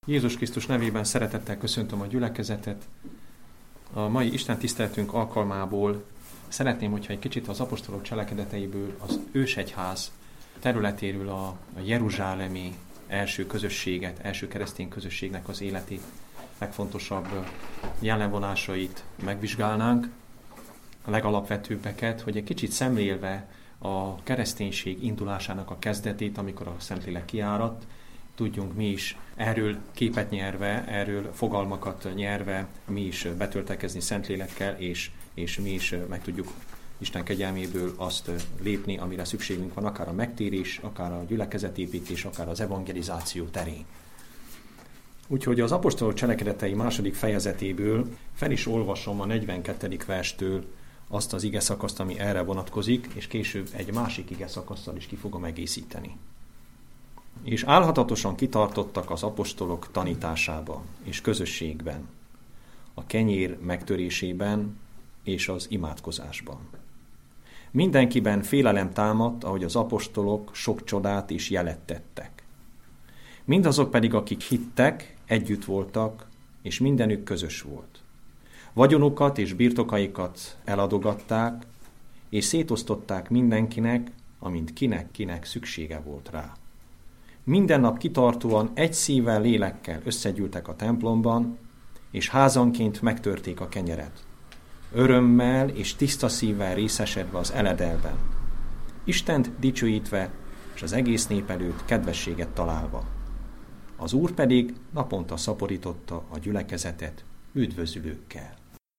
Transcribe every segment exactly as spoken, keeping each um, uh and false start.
Jézus Krisztus nevében szeretettel köszöntöm a gyülekezetet. A mai Isten tiszteletünk alkalmából szeretném, hogyha egy kicsit az apostolok cselekedeteiből, az ősegyház területéről a, a jeruzsálemi első közösséget, első keresztény közösségnek az életét, legfontosabb jellemvonásait megvizsgálnánk, a legalapvetőbbeket, hogy egy kicsit szemlélve a kereszténység indulásának a kezdetét, amikor a Szentlélek kiáradt, tudjunk mi is erről képet nyerve, erről fogalmakat nyerve, mi is betöltekezni Szentlélekkel, és, és mi is meg tudjuk Isten kegyelméből azt lépni, amire szükségünk van, akár a megtérés, akár a gyülekezetépítés, akár az evangelizáció terén. Úgyhogy az apostolok cselekedetei második fejezetéből fel is olvasom a negyvenkettedik verstől azt az igeszakaszt, ami erre vonatkozik, és később egy másik igeszakasszal is ki fogom egészíteni. És álhatatosan kitartottak az apostolok tanításában és közösségben, a kenyér megtörésében és az imádkozásban. Mindenkiben félelem támadt, ahogy az apostolok sok csodát és jelet tettek. Mindazok pedig, akik hittek, együtt voltak, és mindenük közös volt. Vagyonukat és birtokaikat eladogatták, és szétosztották mindenkinek, amint kinek-kinek szüksége volt rá. Minden nap kitartóan egy szívvel, lélekkel összegyűltek a templomban, és házanként megtörték a kenyeret. Örömmel és tiszta szívvel részesedve az eledelben. Istent dicsőítve, és az egész nép előtt kedvességet találva. Az Úr pedig naponta szaporította a gyülekezetet üdvözülőkkel.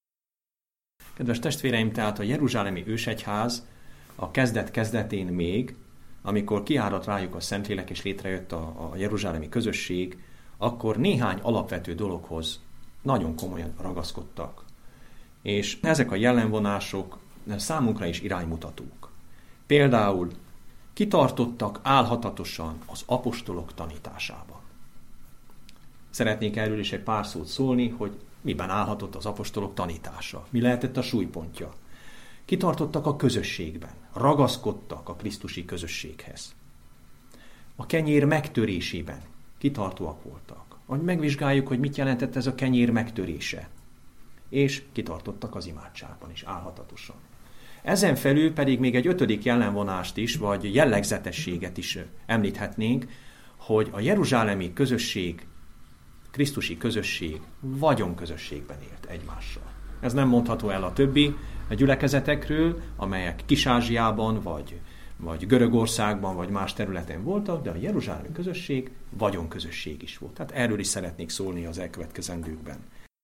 Kedves testvéreim, tehát a jeruzsálemi ősegyház a kezdet-kezdetén még, amikor kiáradt rájuk a Szentlélek és létrejött a, a jeruzsálemi közösség, akkor néhány alapvető dologhoz nagyon komolyan ragaszkodtak. És ezek a jellemvonások számunkra is iránymutatók. Például kitartottak álhatatosan az apostolok tanításában. Szeretnék erről is egy pár szót szólni, hogy miben állhatott az apostolok tanítása, mi lehetett a súlypontja. Kitartottak a közösségben, ragaszkodtak a krisztusi közösséghez. A kenyér megtörésében kitartóak voltak. Hogy megvizsgáljuk, hogy mit jelentett ez a kenyér megtörése. És kitartottak az imádságban is, álhatatosan. Ezen felül pedig még egy ötödik jellemvonást is, vagy jellegzetességet is említhetnénk, hogy a jeruzsálemi közösség, krisztusi közösség vagyonközösségben élt egymással. Ez nem mondható el a többi gyülekezetekről, amelyek Kis-Ázsiában, vagy, vagy Görögországban, vagy más területen voltak, de a jeruzsálemi közösség vagyonközösség is volt. Tehát erről is szeretnék szólni az elkövetkezendőkben.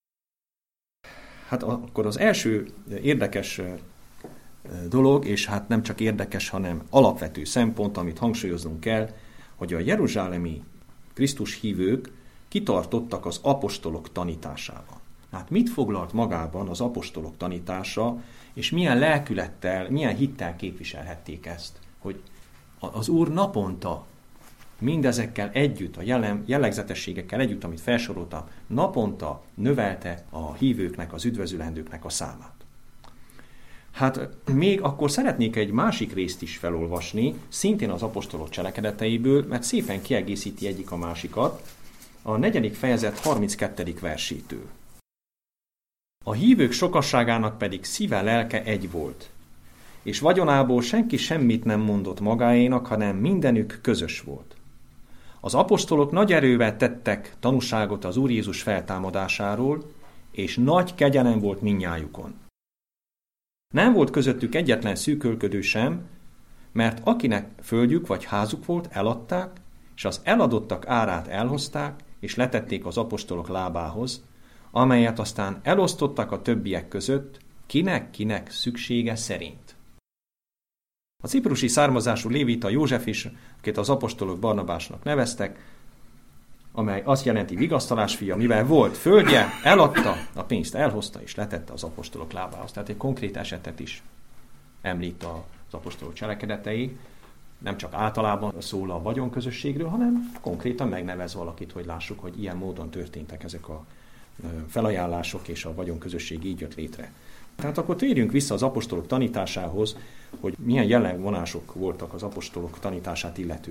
Hát akkor az első érdekes dolog, és hát nem csak érdekes, hanem alapvető szempont, amit hangsúlyoznunk kell, hogy a jeruzsálemi Krisztus hívők kitartottak az apostolok tanításában. Hát mit foglalt magában az apostolok tanítása, és milyen lelkülettel, milyen hittel képviselhették ezt, hogy az Úr naponta mindezekkel együtt, a jellem, jellegzetességekkel együtt, amit felsoroltam, naponta növelte a hívőknek, az üdvözülendőknek a számát. Hát még akkor szeretnék egy másik részt is felolvasni, szintén az apostolok cselekedeteiből, mert szépen kiegészíti egyik a másikat, a negyedik fejezet harminckettedik versétől. A hívők sokasságának pedig szíve, lelke egy volt, és vagyonából senki semmit nem mondott magáénak, hanem mindenük közös volt. Az apostolok nagy erővel tettek tanúságot az Úr Jézus feltámadásáról, és nagy kegyelem volt mindnyájukon. Nem volt közöttük egyetlen szűkölködő sem, mert akinek földjük vagy házuk volt, eladták, és az eladottak árát elhozták, és letették az apostolok lábához, amelyet aztán elosztottak a többiek között, kinek-kinek szüksége szerint. A ciprusi származású lévita József is, akit az apostolok Barnabásnak neveztek, amely azt jelenti vigasztalás fia, mivel volt földje, eladta, a pénzt elhozta és letette az apostolok lábához. Tehát egy konkrét esetet is említ az apostolok cselekedetei, nem csak általában szól a vagyonközösségről, hanem konkrétan megnevez valakit, hogy lássuk, hogy ilyen módon történtek ezek a felajánlások, és a vagyonközösség így jött létre. Tehát akkor térjünk vissza az apostolok tanításához, hogy milyen jellemvonások voltak az apostolok tanítását illetően.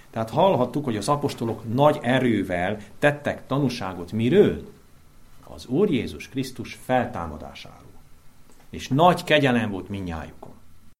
Tehát hallhattuk, hogy az apostolok nagy erővel tettek tanúságot miről? Az Úr Jézus Krisztus feltámadásáról. És nagy kegyelem volt mindnyájukon.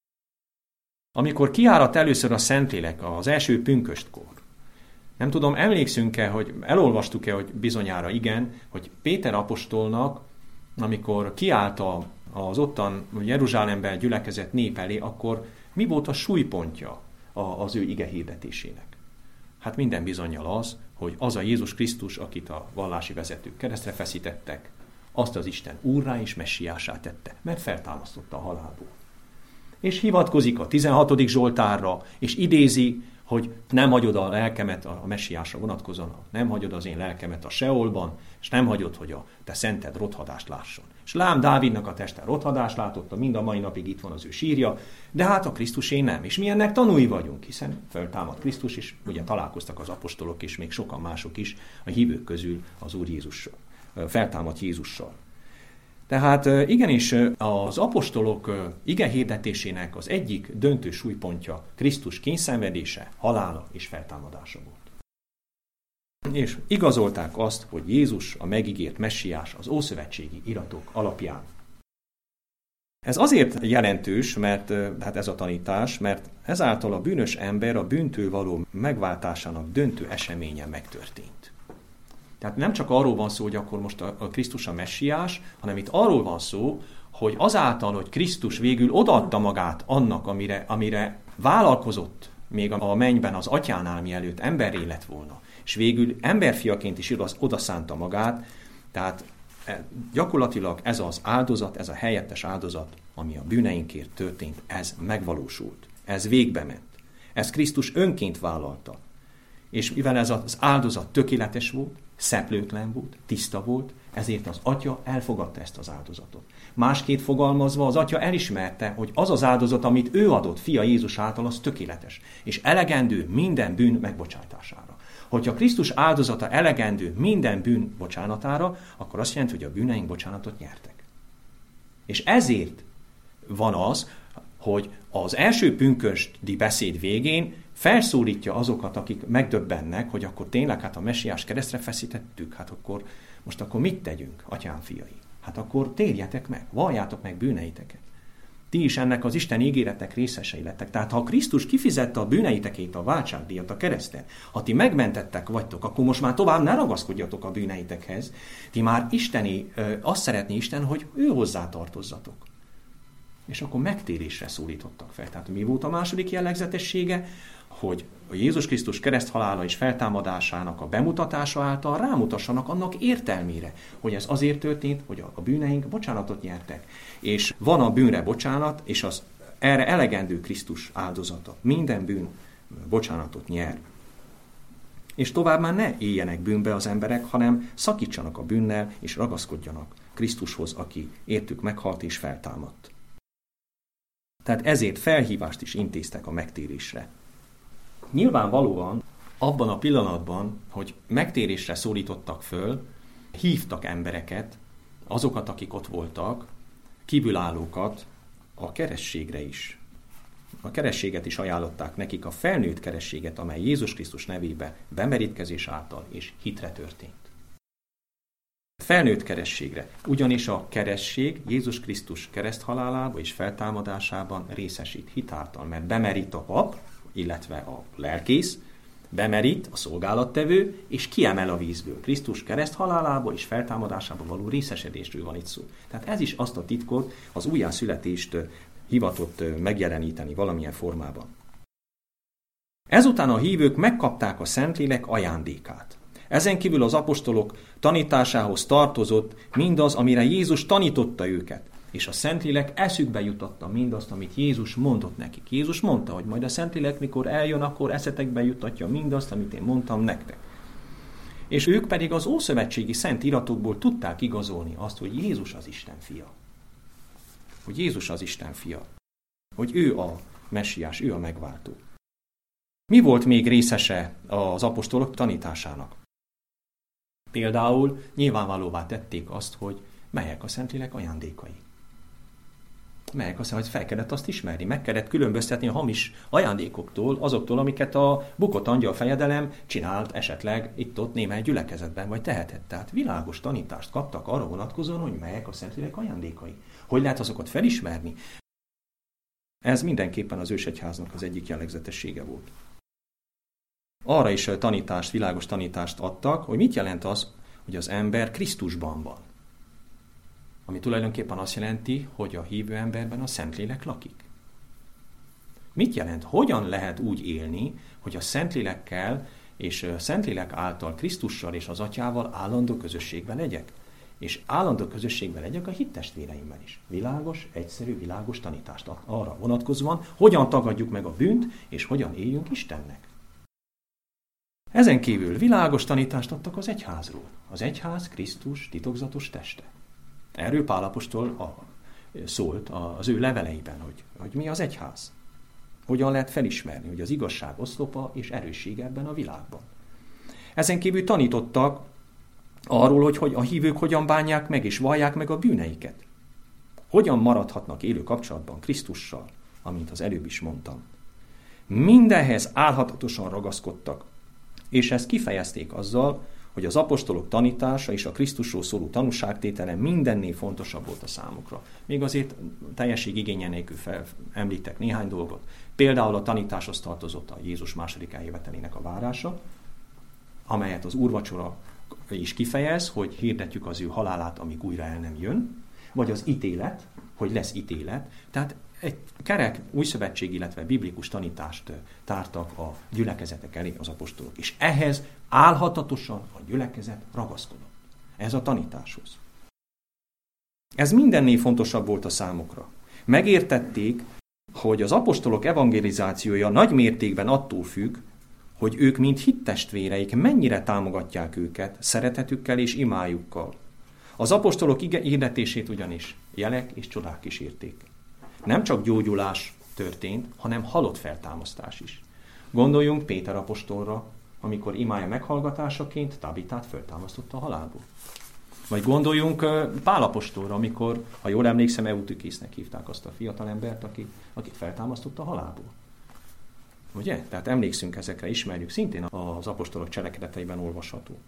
Amikor kiáradt először a Szentlélek az első pünköstkor, nem tudom, emlékszünk-e, hogy elolvastuk-e, hogy bizonyára igen, hogy Péter apostolnak, amikor kiállt az ottan Jeruzsálemben gyülekezett nép elé, akkor mi volt a súlypontja az ő ige hirdetésének? Hát minden bizonnyal az, hogy az a Jézus Krisztus, akit a vallási vezetők keresztre feszítettek, azt az Isten úrrá és messiásá tette, mert feltámasztotta a halálból. És hivatkozik a tizenhatodik Zsoltárra, és idézi, hogy nem hagyod a lelkemet a messiásra vonatkozóan, nem hagyod az én lelkemet a Seolban, és nem hagyod, hogy a te szented rothadást lásson. És lám Dávidnak a teste rothadást látotta, mind a mai napig itt van az ő sírja, de hát a Krisztusé nem. És mi ennek tanúi vagyunk, hiszen föltámad Krisztus, és ugye találkoztak az apostolok, és még sokan mások is a hívők közül az Úr Jézussal, feltámadt Jézussal. Tehát igenis az apostolok ige hirdetésének az egyik döntő súlypontja Krisztus kényszenvedése, halála és feltámadása volt. És igazolták azt, hogy Jézus a megígért messiás az ószövetségi iratok alapján. Ez azért jelentős, mert hát ez a tanítás, mert ezáltal a bűnös ember a bűntől való megváltásának döntő eseménye megtörtént. Tehát nem csak arról van szó, hogy akkor most a Krisztus a messiás, hanem itt arról van szó, hogy azáltal, hogy Krisztus végül odaadta magát annak, amire, amire vállalkozott még a mennyben az atyánál, mielőtt emberré lett volna, és végül emberfiaként is odaszánta magát, tehát gyakorlatilag ez az áldozat, ez a helyettes áldozat, ami a bűneinkért történt, ez megvalósult, ez végbe ment. Ez Krisztus önként vállalta. És mivel ez az áldozat tökéletes volt, szeplőtlen volt, tiszta volt, ezért az atya elfogadta ezt az áldozatot. Másként fogalmazva az atya elismerte, hogy az az áldozat, amit ő adott fia Jézus által, az tökéletes, és elegendő minden bűn megbocsátására. Hogyha Krisztus áldozata elegendő minden bűn bocsánatára, akkor azt jelenti, hogy a bűneink bocsánatot nyertek. És ezért van az, hogy az első pünkösdi beszéd végén felszólítja azokat, akik megdöbbennek, hogy akkor tényleg hát a messiás keresztre feszítettük, hát akkor most akkor mit tegyünk, atyám fiai? Hát akkor térjetek meg, valljátok meg bűneiteket. Ti is ennek az Isten ígéretek részesei lettek. Tehát ha Krisztus kifizette a bűneitekét, a váltságdíjat a kereszten, ha ti megmentettek vagytok, akkor most már tovább ne ragaszkodjatok a bűneitekhez. Ti már isteni, azt szeretné Isten, hogy ő hozzá tartozzatok. És akkor megtérésre szólítottak fel. Tehát mi volt a második jellegzetessége? Hogy a Jézus Krisztus kereszthalála és feltámadásának a bemutatása által rámutassanak annak értelmére, hogy ez azért történt, hogy a bűneink bocsánatot nyertek. És van a bűnre bocsánat, és az erre elegendő Krisztus áldozata. Minden bűn bocsánatot nyer. És tovább már ne éljenek bűnbe az emberek, hanem szakítsanak a bűnnel, és ragaszkodjanak Krisztushoz, aki értük meghalt és feltámadt. Tehát ezért felhívást is intéztek a megtérésre. Nyilvánvalóan abban a pillanatban, hogy megtérésre szólítottak föl, hívtak embereket, azokat, akik ott voltak, kívülállókat a kerességre is. A kerességet is ajánlották nekik, a felnőtt kerességet, amely Jézus Krisztus nevébe bemerítkezés által és hitre történt. Felnőtt kerességre, ugyanis a keresség Jézus Krisztus kereszthalálába és feltámadásában részesít hitáltal, mert bemerít a pap, illetve a lelkész, bemerít a szolgálattevő, és kiemel a vízből. Krisztus kereszthalálába és feltámadásába való részesedésről van itt szó. Tehát ez is azt a titkot, az újjászületést hivatott megjeleníteni valamilyen formában. Ezután a hívők megkapták a Szentlélek ajándékát. Ezen kívül az apostolok tanításához tartozott mindaz, amire Jézus tanította őket, és a Szentlélek eszükbe jutatta mindazt, amit Jézus mondott nekik. Jézus mondta, hogy majd a Szentlélek, mikor eljön, akkor eszetekbe jutatja mindazt, amit én mondtam nektek. És ők pedig az ószövetségi szent iratokból tudták igazolni azt, hogy Jézus az Isten fia. Hogy Jézus az Isten fia. Hogy ő a messiás, ő a megváltó. Mi volt még részese az apostolok tanításának? Például nyilvánvalóvá tették azt, hogy melyek a Szentlélek ajándékai. Meg azt mondja, hogy fel kellett azt ismerni, meg kellett különböztetni a hamis ajándékoktól, azoktól, amiket a bukott angyal fejedelem csinált esetleg itt-ott némely gyülekezetben, vagy tehetett. Tehát világos tanítást kaptak arra vonatkozóan, hogy melyek a Szentlélek ajándékai. Hogy lehet azokat felismerni? Ez mindenképpen az ősegyháznak az egyik jellegzetessége volt. Arra is tanítást, világos tanítást adtak, hogy mit jelent az, hogy az ember Krisztusban van. Ami tulajdonképpen azt jelenti, hogy a hívő emberben a Szentlélek lakik. Mit jelent? Hogyan lehet úgy élni, hogy a Szentlélekkel és a Szentlélek által Krisztussal és az Atyával állandó közösségben legyek? És állandó közösségben legyek a hittestvéreimmel is. Világos, egyszerű, világos tanítást arra vonatkozóan, hogyan tagadjuk meg a bűnt, és hogyan éljünk Istennek. Ezen kívül világos tanítást adtak az egyházról. Az egyház Krisztus titokzatos teste. Erről Pál apostol a, szólt az ő leveleiben, hogy, hogy mi az egyház. Hogyan lehet felismerni, hogy az igazság oszlopa és erőssége ebben a világban. Ezen kívül tanítottak arról, hogy, hogy a hívők hogyan bánják meg és vallják meg a bűneiket. Hogyan maradhatnak élő kapcsolatban Krisztussal, amint az előbb is mondtam. Mindenhez álhatatosan ragaszkodtak, és ezt kifejezték azzal, hogy az apostolok tanítása és a Krisztusról szóló tanúságtétele mindennél fontosabb volt a számukra. Még azért teljesség igénye nélkül említek néhány dolgot. Például a tanításhoz tartozott a Jézus második eljövetelének a várása, amelyet az úrvacsora is kifejez, hogy hirdetjük az ő halálát, amíg újra el nem jön, vagy az ítélet, hogy lesz ítélet. Tehát egy kerek újszövetség, illetve biblikus tanítást tártak a gyülekezetek elé az apostolok. És ehhez álhatatosan a gyülekezet ragaszkodott. Ez a tanításhoz. Ez mindennél fontosabb volt a számukra. Megértették, hogy az apostolok evangelizációja nagy mértékben attól függ, hogy ők, mint hittestvéreik, mennyire támogatják őket szeretetükkel és imájukkal. Az apostolok hirdetését ugyanis jelek és csodák kísérték. Nem csak gyógyulás történt, hanem halott feltámasztás is. Gondoljunk Péter apostolra, amikor imája meghallgatásaként Tabitát feltámasztotta a halálból. Vagy gondoljunk Pál apostolra, amikor, ha jól emlékszem, Eutikésznek hívták azt a fiatalembert, aki, akit feltámasztotta a halálból. Ugye? Tehát emlékszünk ezekre, ismerjük, szintén az apostolok cselekedeteiben olvasható.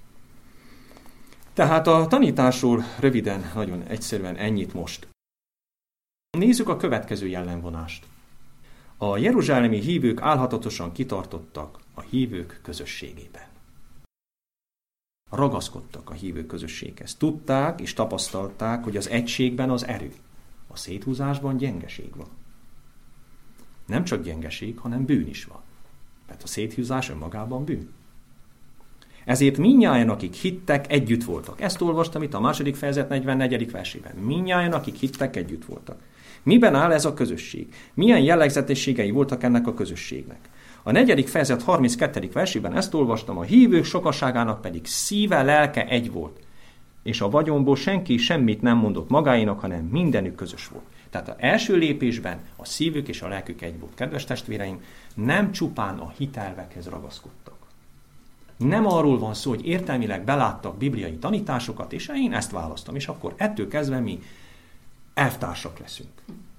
Tehát a tanításról röviden, nagyon egyszerűen ennyit most. Nézzük a következő jellemvonást. A jeruzsálemi hívők álhatatosan kitartottak a hívők közösségében. Ragaszkodtak a hívők közösséghez. Tudták és tapasztalták, hogy az egységben az erő, a széthúzásban gyengeség van. Nem csak gyengeség, hanem bűn is van. Mert a széthúzás önmagában bűn. Ezért mindnyájan, akik hittek, együtt voltak. Ezt olvastam itt a második fejezet negyvennegyedik versében. Mindnyájan, akik hittek, együtt voltak. Miben áll ez a közösség? Milyen jellegzetességei voltak ennek a közösségnek? A negyedik fejezet harminckettedik versében ezt olvastam, a hívők sokaságának pedig szíve, lelke egy volt. És a vagyonból senki semmit nem mondott magáinak, hanem mindenük közös volt. Tehát az első lépésben a szívük és a lelkük egy volt. Kedves testvéreim, nem csupán a hitelvekhez ragaszkodtak. Nem arról van szó, hogy értelmileg beláttak bibliai tanításokat, és én ezt választom, és akkor ettől kezdve mi elvtársak leszünk.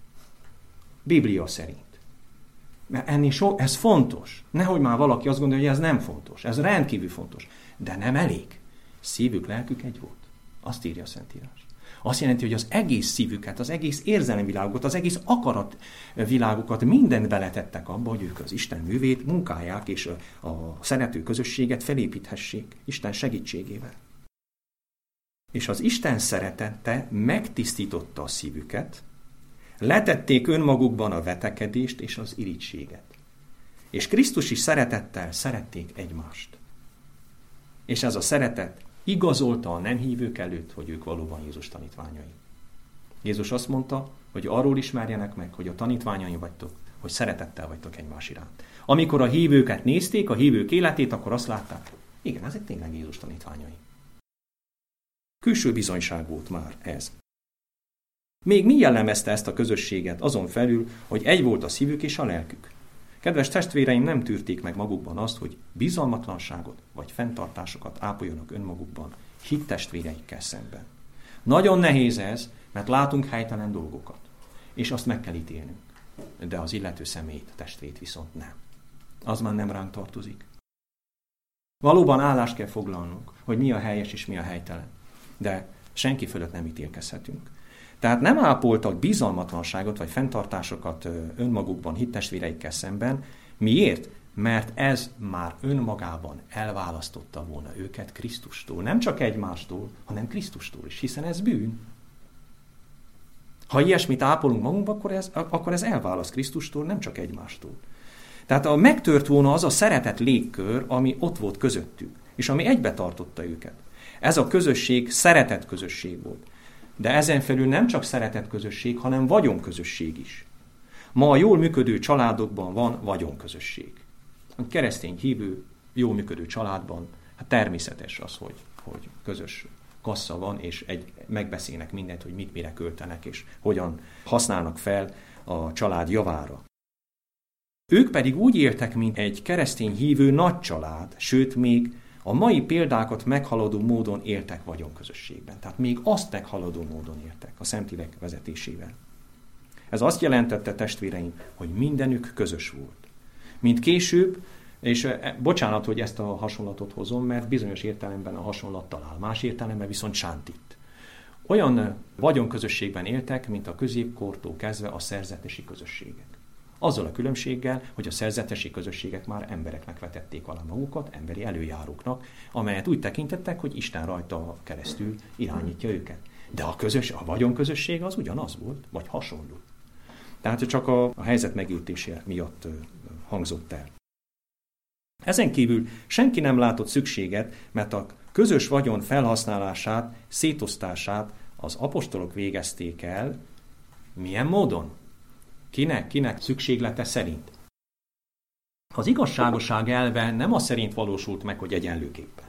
Biblia szerint. Mert ennél so, ez fontos. Nehogy már valaki azt gondolja, hogy ez nem fontos. Ez rendkívül fontos. De nem elég. Szívük, lelkük egy volt. Azt írja a Szentírás. Azt jelenti, hogy az egész szívüket, az egész érzelemvilágukat, az egész akaratvilágukat mindent beletettek abba, hogy ők az Isten művét munkálják, és a, a szerető közösséget felépíthessék Isten segítségével. És az Isten szeretete megtisztította a szívüket, letették önmagukban a vetekedést és az irigységet. És Krisztusi szeretettel szerették egymást. És ez a szeretet igazolta a nem hívők előtt, hogy ők valóban Jézus tanítványai. Jézus azt mondta, hogy arról ismerjenek meg, hogy a tanítványai vagytok, hogy szeretettel vagytok egymás iránt. Amikor a hívőket nézték, a hívők életét, akkor azt látták, igen, ezek tényleg Jézus tanítványai. Külső bizonyság volt már ez. Még mi jellemezte ezt a közösséget azon felül, hogy egy volt a szívük és a lelkük? Kedves testvéreim, nem tűrték meg magukban azt, hogy bizalmatlanságot vagy fenntartásokat ápoljanak önmagukban hittestvéreikkel szemben. Nagyon nehéz ez, mert látunk helytelen dolgokat. és azt meg kell ítélnünk. De az illető személyt, a testvét viszont nem. Az már nem ránk tartozik. Valóban állást kell foglalnunk, hogy mi a helyes és mi a helytelen. De senki fölött nem ítélkezhetünk. Tehát nem ápoltak bizalmatlanságot vagy fenntartásokat önmagukban hittestvéreikkel szemben. Miért? Mert ez már önmagában elválasztotta volna őket Krisztustól. Nem csak egymástól, hanem Krisztustól is, hiszen ez bűn. Ha ilyesmit ápolunk magunkba, akkor ez, akkor ez elválaszt Krisztustól, nem csak egymástól. Tehát a megtört volna az a szeretet légkör, ami ott volt közöttük, és ami egybe tartotta őket. Ez a közösség szeretet közösség volt. De ezen felül nem csak szeretet közösség, hanem vagyonközösség is. Ma a jól működő családokban van vagyonközösség. A keresztény hívő, jól működő családban hát természetes az, hogy, hogy közös kassa van, és egy, megbeszélnek mindent, hogy mit mire költenek, és hogyan használnak fel a család javára. Ők pedig úgy éltek, mint egy keresztény hívő nagy család, sőt még a mai példákat meghaladó módon éltek vagyonközösségben. Tehát még azt meghaladó módon éltek a Szentlélek vezetésével. Ez azt jelentette, testvéreim, hogy mindenük közös volt. Mint később, és bocsánat, hogy ezt a hasonlatot hozom, mert bizonyos értelemben a hasonlat talál, más értelemben viszont sántít. Olyan vagyonközösségben éltek, mint a középkortól kezdve a szerzetesi közösségek. Azzal a különbséggel, hogy a szerzetesi közösségek már embereknek vetették alá magukat, emberi előjáróknak, amelyet úgy tekintettek, hogy Isten rajta keresztül irányítja őket. De a, közös, a vagyonközösség az ugyanaz volt, vagy hasonló. Tehát csak a, a helyzet megértése miatt hangzott el. Ezen kívül senki nem látott szükséget, mert a közös vagyon felhasználását, szétosztását az apostolok végezték el. Milyen módon? Kinek, kinek szükséglete szerint? Az igazságosság elve nem az szerint valósult meg, hogy egyenlőképpen.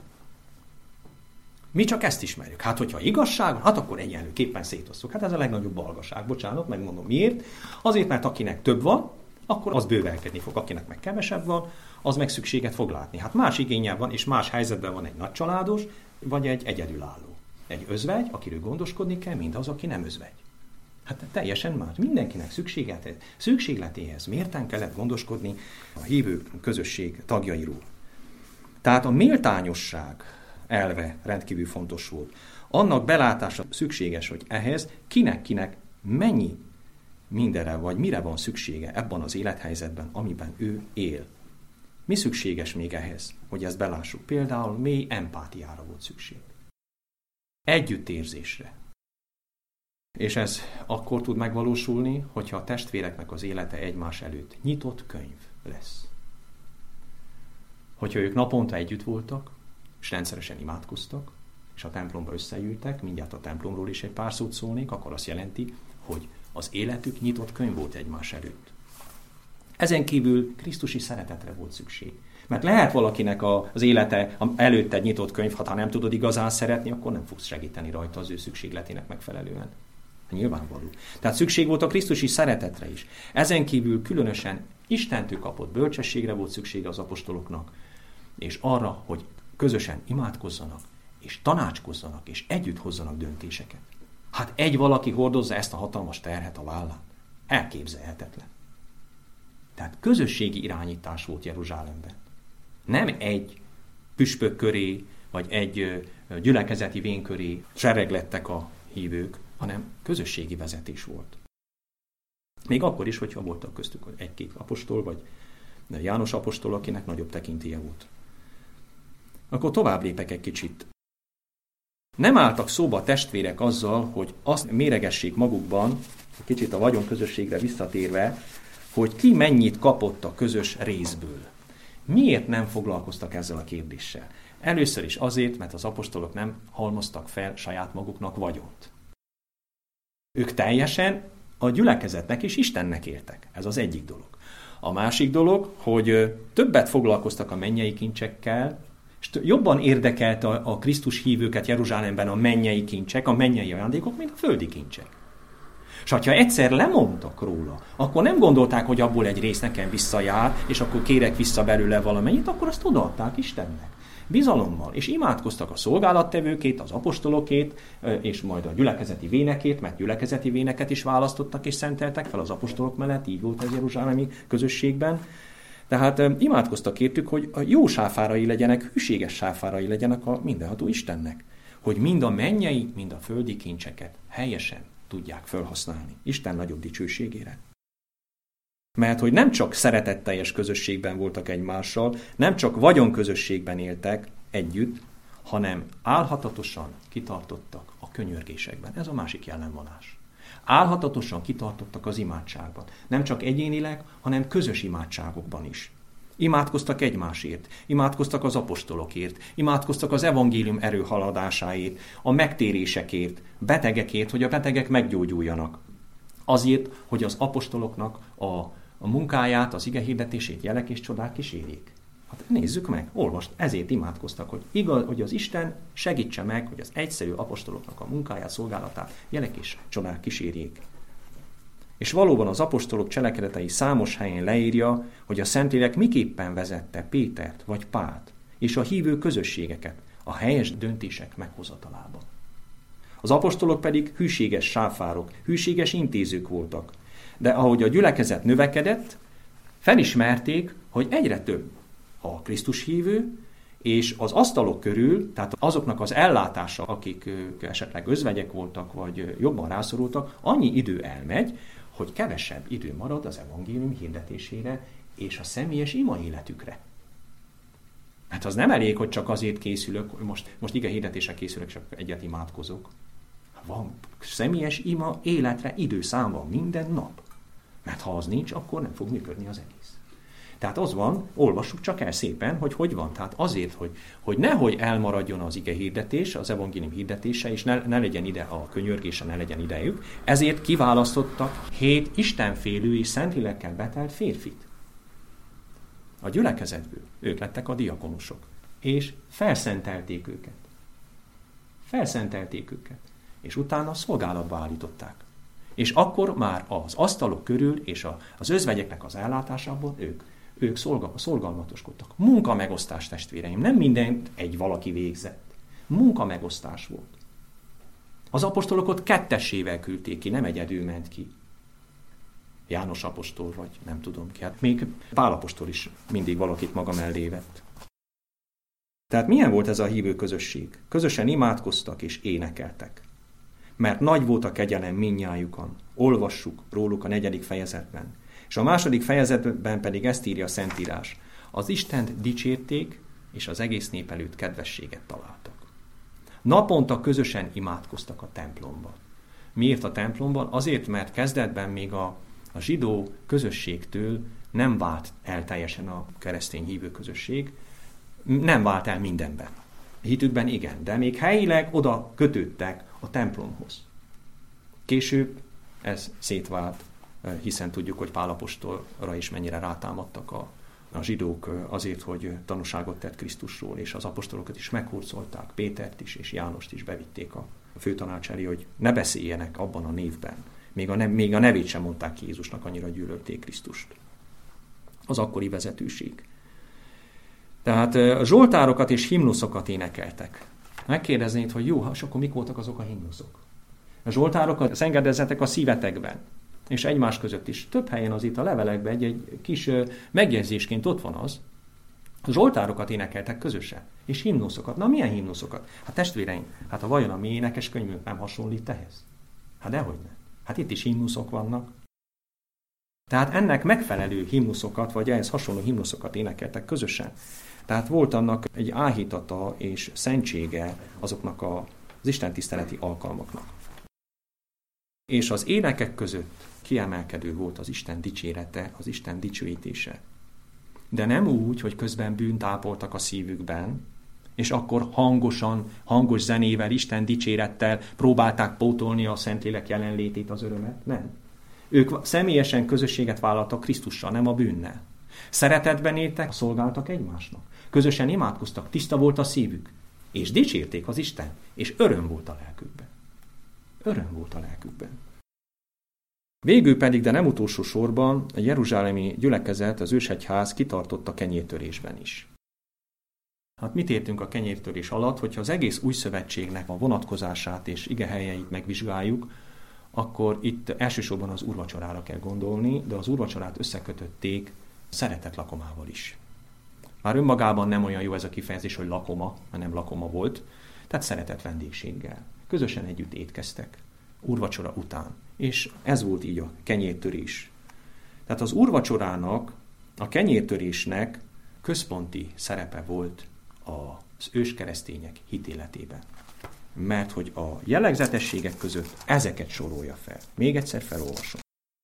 Mi csak ezt ismerjük. Hát, hogyha igazság, hát akkor egyenlőképpen szétosztjuk. Hát ez a legnagyobb balgaság. Bocsánat, megmondom miért. Azért, mert akinek több van, akkor az bővelkedni fog. Akinek meg kevesebb van, az meg szükséget fog látni. Hát más igénye van, és más helyzetben van egy nagycsaládos, vagy egy egyedülálló. Egy özvegy, akiről gondoskodni kell, mint az, aki nem özvegy. Hát teljesen más. Mindenkinek szükségletéhez, szükségletéhez mérten kellett gondoskodni a hívő közösség tagjairól. Tehát a méltányosság elve rendkívül fontos volt. Annak belátása szükséges, hogy ehhez kinek-kinek mennyi mindenre vagy mire van szüksége ebben az élethelyzetben, amiben ő él. Mi szükséges még ehhez, hogy ezt belássuk? Például mély empátiára volt szükség. Együttérzésre. És ez akkor tud megvalósulni, hogyha a testvéreknek az élete egymás előtt nyitott könyv lesz. Hogyha ők naponta együtt voltak, és rendszeresen imádkoztak, és a templomba összeültek, mindjárt a templomról is egy pár szót szólnék, akkor azt jelenti, hogy az életük nyitott könyv volt egymás előtt. Ezen kívül krisztusi szeretetre volt szükség. Mert lehet valakinek az élete előtt egy nyitott könyv, ha nem tudod igazán szeretni, akkor nem fogsz segíteni rajta az ő szükségletének megfelelően. Nyilvánvaló. Tehát szükség volt a krisztusi szeretetre is. Ezen kívül különösen Istentől kapott bölcsességre volt szüksége az apostoloknak, és arra, hogy közösen imádkozzanak, és tanácskozzanak, és együtt hozzanak döntéseket. Hát egy valaki hordozza ezt a hatalmas terhet a vállán. Elképzelhetetlen. Tehát közösségi irányítás volt Jeruzsálemben. Nem egy püspök köré, vagy egy gyülekezeti vén köré sereglettek a hívők, hanem közösségi vezetés volt. Még akkor is, hogyha voltak köztük egy-két apostol, vagy János apostol, akinek nagyobb tekintélye volt. Akkor tovább lépek egy kicsit. Nem álltak szóba a testvérek azzal, hogy azt méregessék magukban, kicsit a vagyonközösségre visszatérve, hogy ki mennyit kapott a közös részből. Miért nem foglalkoztak ezzel a kérdéssel? Először is azért, mert az apostolok nem halmoztak fel saját maguknak vagyont. Ők teljesen a gyülekezetnek és Istennek éltek. Ez az egyik dolog. A másik dolog, hogy többet foglalkoztak a mennyei kincsekkel, és jobban érdekelte a Krisztus hívőket Jeruzsálemben a mennyei kincsek, a mennyei ajándékok, mint a földi kincsek. És ha egyszer lemondtak róla, akkor nem gondolták, hogy abból egy rész nekem visszajár, és akkor kérek vissza belőle valamennyit, akkor azt odaadták Istennek. bizalommal, és imádkoztak a szolgálattevőkét, az apostolokét, és majd a gyülekezeti vénekét, mert gyülekezeti véneket is választottak és szenteltek fel az apostolok mellett, így volt ez jeruzsálemi közösségben. Tehát imádkoztak értük, hogy a jó sáfárai legyenek, hűséges sáfárai legyenek a mindenható Istennek, hogy mind a mennyei, mind a földi kincseket helyesen tudják felhasználni Isten nagyobb dicsőségére. Mert hogy nem csak szeretetteljes közösségben voltak egymással, nem csak vagyonközösségben éltek együtt, hanem álhatatosan kitartottak a könyörgésekben. Ez a másik jellemvonás. Álhatatosan kitartottak az imádságban. Nem csak egyénileg, hanem közös imádságokban is. Imádkoztak egymásért, imádkoztak az apostolokért, imádkoztak az evangélium erőhaladásáért, a megtérésekért, betegekért, hogy a betegek meggyógyuljanak. Azért, hogy az apostoloknak a, a munkáját, az igehirdetését jelek és csodák kísérjék. Hát nézzük meg, olvast, ezért imádkoztak, hogy, igaz, hogy az Isten segítse meg, hogy az egyszerű apostoloknak a munkáját, szolgálatát jelek és csodák kísérjék. És valóban az apostolok cselekedetei számos helyen leírja, hogy a Szentlélek miképpen vezette Pétert vagy Pált és a hívő közösségeket a helyes döntések meghozatalába. Az apostolok pedig hűséges sáfárok, hűséges intézők voltak, de ahogy a gyülekezet növekedett, felismerték, hogy egyre több a Krisztus hívő, és az asztalok körül, tehát azoknak az ellátása, akik esetleg özvegyek voltak, vagy jobban rászorultak, annyi idő elmegy, hogy kevesebb idő marad az evangélium hirdetésére és a személyes ima életükre. Hát az nem elég, hogy csak azért készülök, hogy most, most ige hirdetésre készülök, csak egyet imádkozok. Van személyes ima életre időszám van minden nap. Mert ha az nincs, akkor nem fog működni az egész. Tehát az van, olvassuk csak el szépen, hogy hogy van. Tehát azért, hogy, hogy nehogy elmaradjon az ige hirdetés, az evangélium hirdetése, és ne, ne legyen ide a könyörgése, ne legyen idejük, ezért kiválasztottak hét istenfélő és szentlélekkel betelt férfit. A gyülekezetből. Ők lettek a diakonusok. És felszentelték őket. Felszentelték őket. És utána szolgálatba állították. És akkor már az asztalok körül és a, az özvegyeknek az ellátásában ők, ők szolga, szolgalmatoskodtak. Munkamegosztás, testvéreim. Nem mindent egy valaki végzett. Munkamegosztás volt. Az apostolokat kettessével küldték ki, nem egyedül ment ki. János apostol, vagy nem tudom ki. Hát még Pál apostol is mindig valakit maga mellé vett. Tehát milyen volt ez a hívő közösség? Közösen imádkoztak és énekeltek. Mert nagy volt a kegyelem mindnyájukon. Olvassuk róluk a negyedik fejezetben. És a második fejezetben pedig ezt írja a Szentírás. Az Istent dicsérték, és az egész nép előtt kedvességet találtak. Naponta közösen imádkoztak a templomban. Miért a templomban? Azért, mert kezdetben még a, a zsidó közösségtől nem vált el teljesen a keresztény hívő közösség, nem vált el mindenben. Hitükben igen, de még helyileg oda kötődtek a templomhoz. Később ez szétvált, hiszen tudjuk, hogy Pál apostolra is mennyire rátámadtak a, a zsidók azért, hogy tanúságot tett Krisztusról, és az apostolokat is meghurcolták, Pétert is és Jánost is bevitték a főtanács elé, hogy ne beszéljenek abban a névben. Még a, ne, még a nevét sem mondták ki Jézusnak, annyira gyűlölték Krisztust. Az akkori vezetőség. Tehát a zsoltárokat és himnuszokat énekeltek. Megkérdeznéd, hogy jó, és akkor mik voltak azok a himnuszok? A zsoltárokat engedezzetek a szívetekben, és egymás között is. Több helyen az itt a levelekben egy, egy kis megjegyzésként ott van az. A zsoltárokat énekeltek közösen, és himnuszokat. Na, milyen himnuszokat? Hát testvéreim, hát a vajon a mi énekeskönyvünk nem hasonlít ehhez? Hát dehogy nem. Hát itt is himnuszok vannak. Tehát ennek megfelelő himnuszokat, vagy ehhez hasonló himnuszokat énekeltek közösen. Tehát volt annak egy áhítata és szentsége azoknak a, az istentiszteleti alkalmaknak. És az énekek között kiemelkedő volt az Isten dicsérete, az Isten dicsőítése. De nem úgy, hogy közben bűnt ápoltak a szívükben, és akkor hangosan, hangos zenével, Isten dicsérettel próbálták pótolni a Szentlélek jelenlétét, az örömet. Nem. Ők személyesen közösséget vállaltak Krisztussal, nem a bűnnel. Szeretetben éltek, szolgáltak egymásnak. Közösen imádkoztak, tiszta volt a szívük. És dicsérték az Isten, és öröm volt a lelkükben. Öröm volt a lelkükben. Végül pedig, de nem utolsó sorban, a jeruzsálemi gyülekezet, az ősegyház kitartott a kenyértörésben is. Hát mit értünk a kenyértörés alatt, hogyha az egész új szövetségnek a vonatkozását és igehelyeit megvizsgáljuk, akkor itt elsősorban az úrvacsorára kell gondolni, de az úrvacsorát összekötötték szeretet lakomával is. Már önmagában nem olyan jó ez a kifejezés, hogy lakoma, hanem lakoma volt, tehát szeretett vendégséggel. Közösen együtt étkeztek, úrvacsora után. És ez volt így a kenyértörés. Tehát az úrvacsorának, a kenyértörésnek központi szerepe volt az őskeresztények hitéletében. Mert hogy a jellegzetességek között ezeket sorolja fel. Még egyszer felolvasom.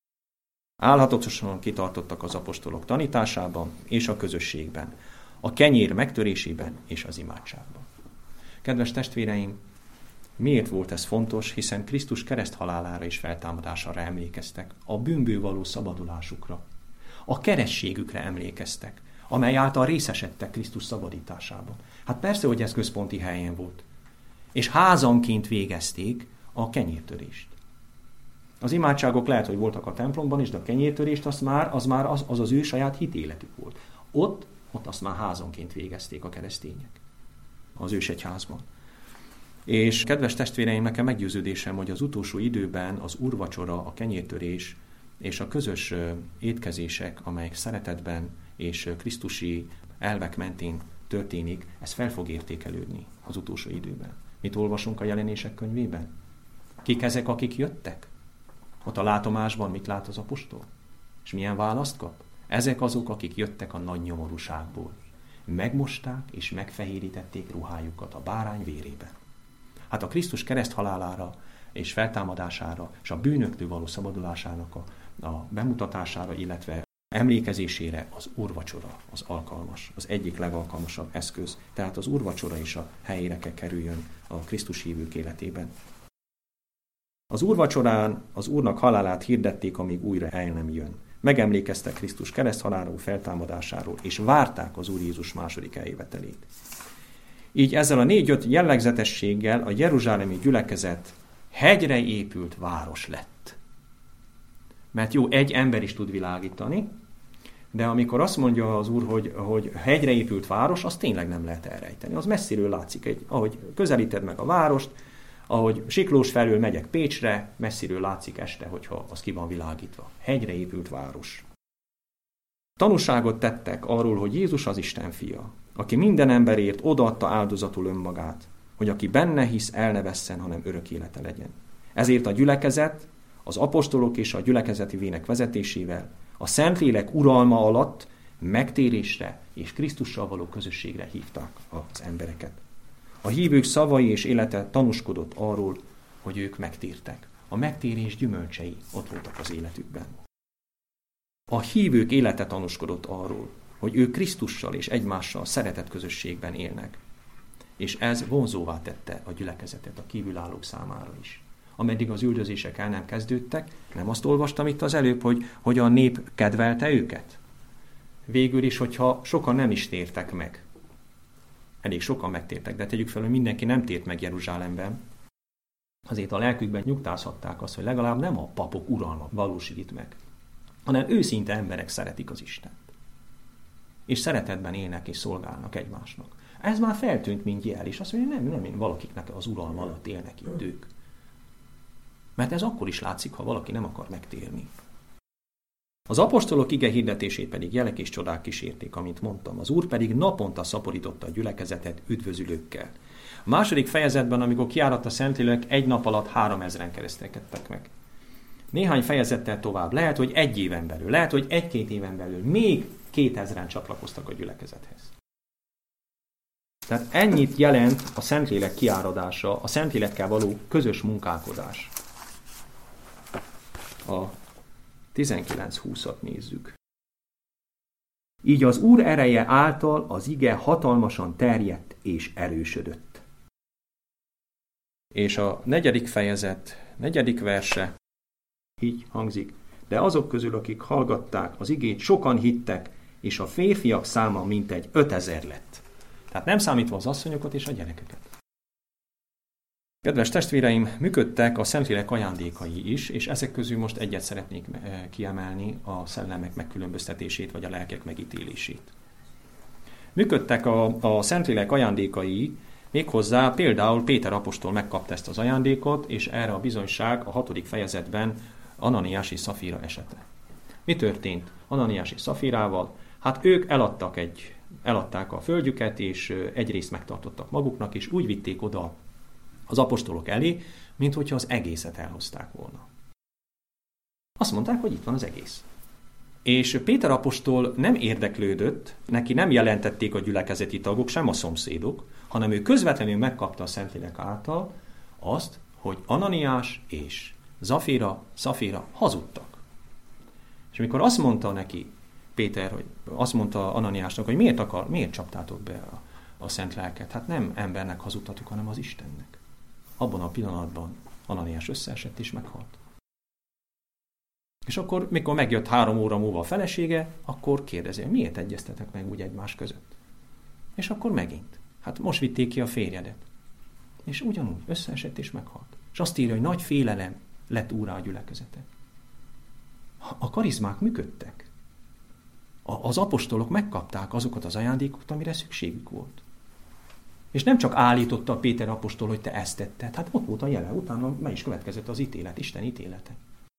Álhatatosan kitartottak az apostolok tanításában és a közösségben, a kenyér megtörésében és az imádságban. Kedves testvéreim, miért volt ez fontos? Hiszen Krisztus kereszthalálára és feltámadására emlékeztek, a bűnből való szabadulásukra, a kerességükre emlékeztek, amely által részesedtek Krisztus szabadításában. Hát persze, hogy ez központi helyen volt. És házanként végezték a kenyértörést. Az imádságok lehet, hogy voltak a templomban is, de a kenyértörést az már az, már az, az, az ő saját hitéletük volt. Ott, ott azt már házanként végezték a keresztények. Az ősegyházban. És kedves testvéreim, nekem meggyőződésem, hogy az utolsó időben az úrvacsora, a kenyértörés és a közös étkezések, amelyek szeretetben és krisztusi elvek mentén történik, ez fel fog értékelődni az utolsó időben. Mit olvasunk a Jelenések könyvében? Kik ezek, akik jöttek? Ott a látomásban mit lát az apostol? És milyen választ kap? Ezek azok, akik jöttek a nagy nyomorúságból. Megmosták és megfehérítették ruhájukat a bárány vérében. Hát a Krisztus kereszthalálára és feltámadására és a bűnöktől való szabadulásának a, a bemutatására, illetve emlékezésére az úrvacsora az alkalmas, az egyik legalkalmasabb eszköz. Tehát az úrvacsora is a helyére kell kerüljön a Krisztus hívők életében. Az úrvacsorán az Úrnak halálát hirdették, amíg újra el nem jön. Megemlékeztek Krisztus kereszthaláláról, feltámadásáról, és várták az Úr Jézus második eljövetelét. Így ezzel a négy-öt jellegzetességgel a jeruzsálemi gyülekezet hegyre épült város lett. Mert jó, egy ember is tud világítani, de amikor azt mondja az Úr, hogy, hogy hegyre épült város, azt tényleg nem lehet elrejteni. Az messziről látszik, egy, ahogy közelíted meg a várost, ahogy Siklós felől megyek Pécsre, messziről látszik este, hogyha az ki van világítva. Hegyre épült város. Tanúságot tettek arról, hogy Jézus az Isten fia, aki minden emberért odaadta áldozatul önmagát, hogy aki benne hisz, el ne vesszen, hanem örök élete legyen. Ezért a gyülekezet, az apostolok és a gyülekezeti vének vezetésével a Szentlélek uralma alatt megtérésre és Krisztussal való közösségre hívták az embereket. A hívők szavai és élete tanúskodott arról, hogy ők megtértek. A megtérés gyümölcsei ott voltak az életükben. A hívők élete tanúskodott arról, hogy ők Krisztussal és egymással szeretett közösségben élnek. És ez vonzóvá tette a gyülekezetet a kívülállók számára is. Ameddig az üldözések el nem kezdődtek, nem azt olvastam itt az előbb, hogy, hogy a nép kedvelte őket? Végül is, hogyha sokan nem is tértek meg. Elég sokan megtértek, de tegyük fel, hogy mindenki nem tért meg Jeruzsálemben. Azért a lelkükben nyugtázhatták azt, hogy legalább nem a papok uralma valósít meg, hanem őszinte emberek szeretik az Istent. És szeretetben élnek és szolgálnak egymásnak. Ez már feltűnt, mint jel, és azt mondja, nem, nem, valakiknek az uralma alatt élnek itt ők. Mert ez akkor is látszik, ha valaki nem akar megtérni. Az apostolok ige hirdetését pedig jelek és csodák kísérték, amint mondtam. Az Úr pedig naponta szaporította a gyülekezetet üdvözülőkkel. A második fejezetben, amikor kiáradt a Szentlélek, egy nap alatt háromezren keresztelkedtek meg. Néhány fejezettel tovább, lehet, hogy egy éven belül, lehet, hogy egy-két éven belül még kétezren csatlakoztak a gyülekezethez. Tehát ennyit jelent a Szentlélek kiáradása, a Szentlélekkel való közös munkálkodás. A tizenkilenc húszat nézzük. Így az Úr ereje által az ige hatalmasan terjedt és erősödött. És a negyedik fejezet, negyedik verse így hangzik. De azok közül, akik hallgatták az igét, sokan hittek, és a férfiak száma mintegy ötezer lett. Tehát nem számítva az asszonyokat és a gyerekeket. Kedves testvéreim, működtek a Szentlélek ajándékai is, és ezek közül most egyet szeretnék kiemelni, a szellemek megkülönböztetését, vagy a lelkek megítélését. Működtek a, a Szentlélek ajándékai, méghozzá például Péter apostol megkapta ezt az ajándékot, és erre a bizonyság a hatodik fejezetben Ananiás és Szafira esete. Mi történt Ananiás és Szafirával? Hát ők eladtak egy, eladták a földjüket, és egy részt megtartottak maguknak, és úgy vitték oda az apostolok elé, mint hogyha az egészet elhozták volna. Azt mondták, hogy itt van az egész. És Péter apostol nem érdeklődött, neki nem jelentették a gyülekezeti tagok, sem a szomszédok, hanem ő közvetlenül megkapta a Szentlélek által azt, hogy Ananiás és Zafira, Szafira hazudtak. És amikor azt mondta neki Péter, hogy azt mondta Ananiásnak, hogy miért akar, miért csaptátok be a, a szent lelket, hát nem embernek hazudtatok, hanem az Istennek. Abban a pillanatban Ananiás összeesett és meghalt. És akkor, mikor megjött három óra múlva a felesége, akkor kérdezi, miért egyeztetek meg úgy egymás között? És akkor megint. Hát most vitték ki a férjedet. És ugyanúgy összeesett és meghalt. És azt írja, hogy nagy félelem lett úrrá a gyülekezete. A karizmák működtek. Az apostolok megkapták azokat az ajándékokat, amire szükségük volt. És nem csak állította a Péter apostol, hogy te ezt tetted, hát ott volt a jele, utána meg is következett az ítélet, Isten ítélete.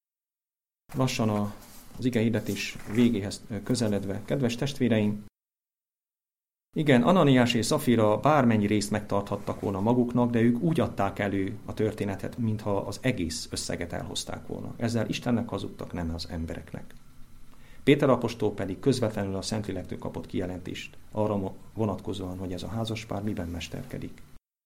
Lassan a, az ige hirdetés végéhez közeledve, kedves testvéreim, igen, Ananiás és Szafira bármennyi részt megtarthattak volna maguknak, de ők úgy adták elő a történetet, mintha az egész összeget elhozták volna. Ezzel Istennek hazudtak, nem az embereknek. Péter apostol pedig közvetlenül a Szentlélektől kapott kijelentést arra vonatkozóan, hogy ez a házaspár miben mesterkedik.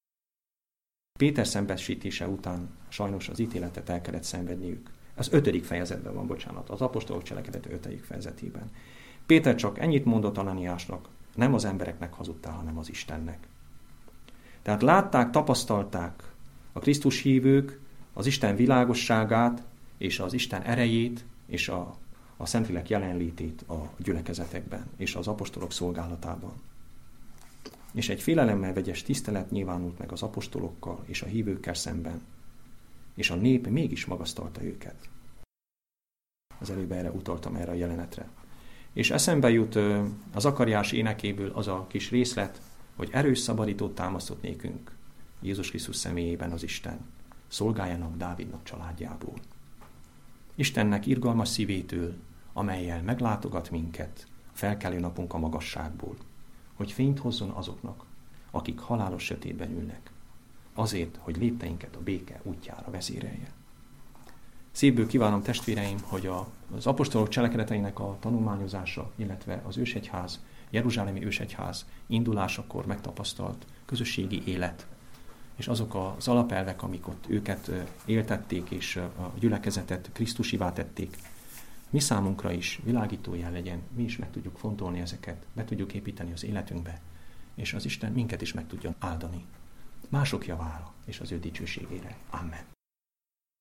Péter szembesítése után sajnos az ítéletet el kellett szenvedniük. Az ötödik fejezetben van, bocsánat, az apostolok cselekedete ötödik fejezetében. Péter csak ennyit mondott Ananiásnak, nem az embereknek hazudtál, hanem az Istennek. Tehát látták, tapasztalták a Krisztus hívők az Isten világosságát, és az Isten erejét, és a, a Szentlélek jelenlétét a gyülekezetekben, és az apostolok szolgálatában. És egy félelemmel vegyes tisztelet nyilvánult meg az apostolokkal és a hívőkkel szemben, és a nép mégis magasztalta őket. Az előbb erre utaltam, erre a jelenetre. És eszembe jut az Zakariás énekéből az a kis részlet, hogy erős szabadítót támasztott nékünk Jézus Krisztus személyében az Isten, szolgáljanak Dávidnak családjából. Istennek irgalmas szívétől, amellyel meglátogat minket a felkelő napunk a magasságból, hogy fényt hozzon azoknak, akik halálos sötétben ülnek, azért, hogy lépteinket a béke útjára vezérelje. Szívből kívánom, testvéreim, hogy a, az apostolok cselekedeteinek a tanulmányozása, illetve az ősegyház, jeruzsálemi ősegyház indulásakor megtapasztalt közösségi élet, és azok az alapelvek, amik ott őket éltették, és a gyülekezetet krisztusivá tették, mi számunkra is világítójá legyen, mi is meg tudjuk fontolni ezeket, be tudjuk építeni az életünkbe, és az Isten minket is meg tudjon áldani. Mások javára és az ő dicsőségére. Amen.